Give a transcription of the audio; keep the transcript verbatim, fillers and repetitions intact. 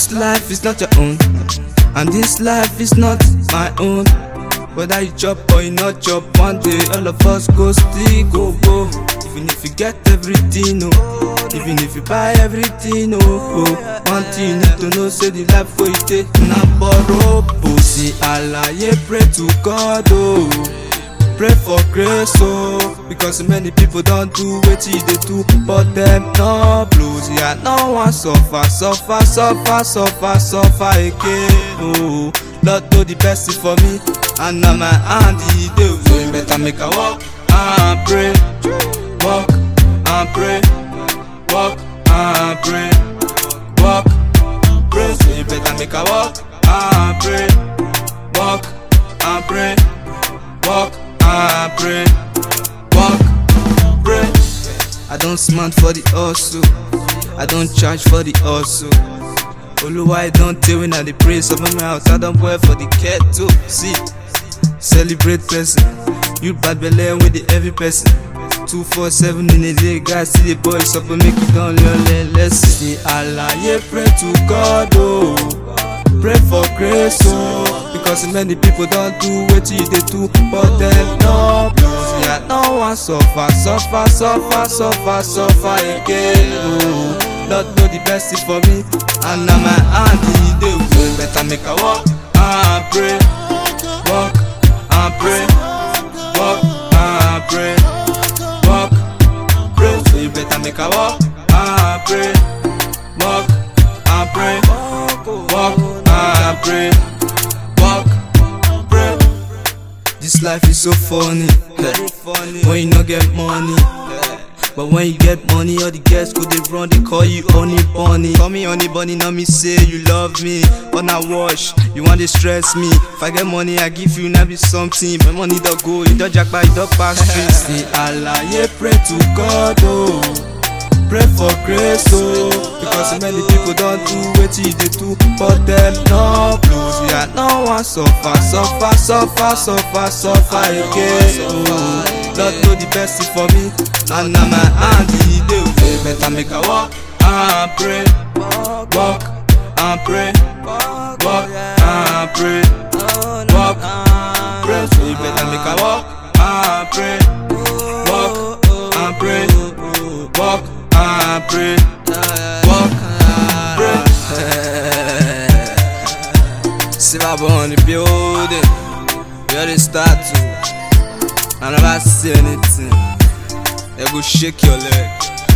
this life is not your own, and this life is not my own. Whether you chop or you not chop, one day all of us go still go go. Even if you get everything, oh, even if you buy everything, oh, oh. One thing you need to know, say the life for you take na borrow. See alaye, pray to God, oh. Pray for grace, oh, because many people don't do what they do, but them no blues. Yeah, no one suffer, suffer, suffer, suffer, suffer again. Oh, Lord do the best for me, and now my hand He do. So you better make a walk and pray, walk and pray, walk and pray, walk, pray. So you better make a walk and pray, walk and pray, walk. I pray, walk, pray. I don't smart for the hustle, I don't charge for the hustle. Oluwa, I don't tell when I the praise of my mouth. I don't wear for the kettle. See, celebrate person. You bad belly with the heavy person. Two four seven in a day, guys see the boys up and make it down. Let's see Allah, yeah, pray to God, oh. Pray for grace, oh, because many people don't do what you they do, but them no blues. Yeah, no one suffer, suffer, suffer, suffer, suffer again. Oh, Lord know the best is for me, and now my hand He do. So you better make a walk and pray, walk and pray, walk and pray, walk, pray. So you better make a walk and pray, walk and pray, walk. I pray, walk, pray. This life is so funny, very funny. When you not get money, but when you get money, all the girls go they run, they call you honey bunny. Call me honey bunny, now me say you love me. When I wash, you want to stress me. If I get money, I give you, now be something. My money don't go, you don't jack by, you don't pass street. Say Allah, yeah, pray to God, oh. Pray for grace, oh, because many people don't do what they do, but them no blues. Yeah, no one suffer, suffer, suffer, suffer, suffer again. Oh, Lord know the best is for me, and now my hand He do. So you better make a walk and pray, walk and pray, walk and pray, walk, pray. So you better make a walk and pray, walk and pray, walk. I pray, walk, pray. Silver on the building, we already start to. I never see anything. They go shake your leg.